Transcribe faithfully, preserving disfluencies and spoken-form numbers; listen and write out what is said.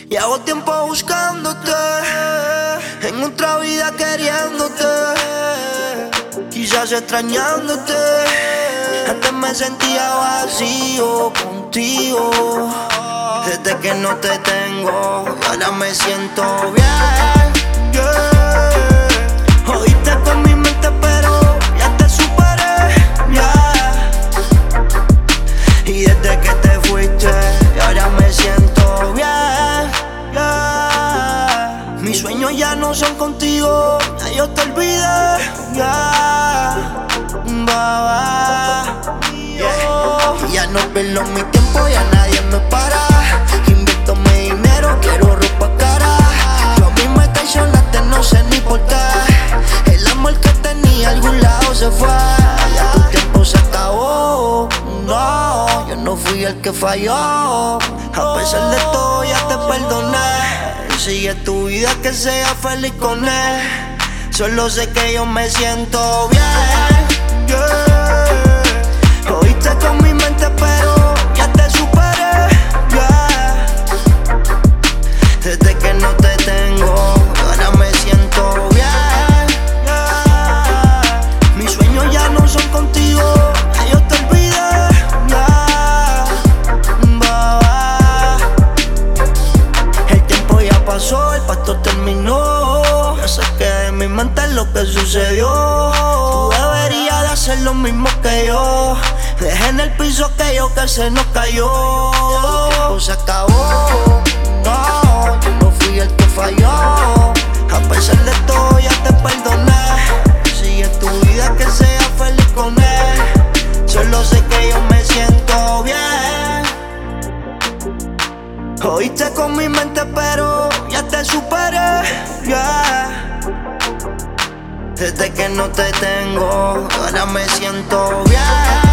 Llevo tiempo buscándote, en otra vida queriéndote, quizás extrañándote. Antes me sentía vacío contigo, desde que no te tengo, y ahora me siento bien, yeah. Jodiste con mi mente pero ya te superé, yeah. Y desde que te fuiste, y ahora me siento bien, yeah. Mis sueños ya no son contigo, ya yo te olvidé, yeah. Baba, yeah. Y ya no pierdo mi tiempo, ya nadie me para. Invierto mi dinero, quiero ropa cara. Yo a mí me traicionaste, no sé ni por qué. El amor que tenía a algún lado se fue. Ya tu tiempo se acabó. No, yo no fui el que falló. A pesar de todo ya te perdoné. Sigue tu vida, que sea feliz con él. Solo sé que yo me siento bien, yeah. Oíste con mi mente pero ya te superé, yeah. Desde que no te tengo, ahora me siento bien, yeah. Mis sueños ya no son contigo, ya yo te olvidé, yeah. Baba. El tiempo ya pasó, el pacto terminó. Ya sé que de mi mente es lo que sucedió. Tú deberías de hacer lo mismo que yo. Deja en el piso que yo que se nos cayó. Ya tu tiempo se acabó. No, yo no fui el que falló. A pesar de todo ya te perdoné. Sigue tu vida, que sea feliz con él. Solo sé que yo me siento bien. Oíste con mi mente pero ya te superé, yeah. Desde que no te tengo, ahora me siento bien.